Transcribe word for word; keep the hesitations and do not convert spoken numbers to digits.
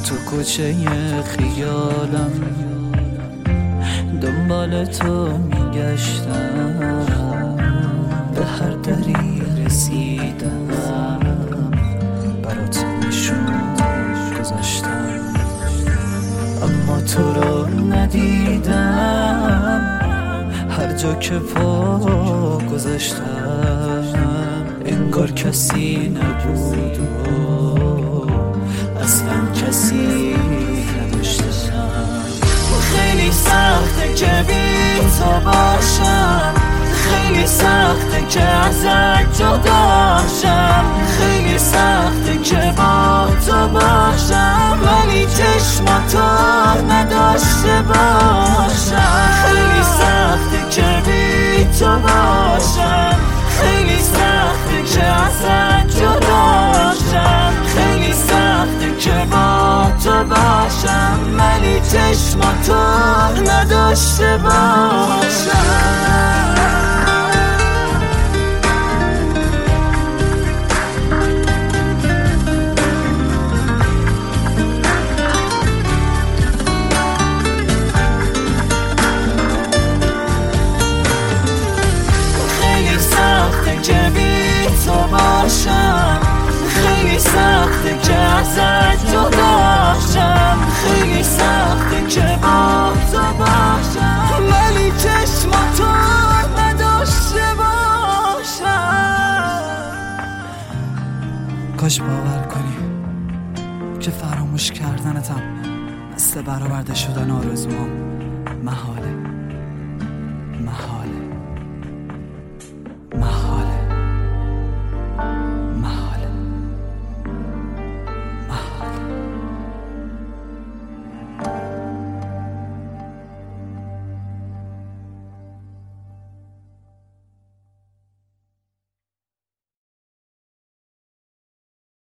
تو کوچه خیالم دنبال تو میگشتم، به هر دری رسیدم برات نشون گذاشتم، اما تو رو ندیدم. هر جا که پا گذاشتم انگار کسی نبود و اصلا کسی نداشتم. خیلی سخته که بی تو باشم، خیلی سخته که ازت جدا شم، خیلی سخته که با تو باشم ولی چشماتو نداشته باشم. خیلی سخته که بی تو باشم، خیلی سخته که ازت جدا شم، خیلی سخته که با تو باشم ولی چشماتو نداشته باشم. که بی تو باشم، خیلی سخته که ازت جدا شم، خیلی سخته که با تو باشم ولی چشماتو نداشته باشم. کاش باور کنی که فراموش کردنتم مثل برآورده شدن آرزوام محاله محاله.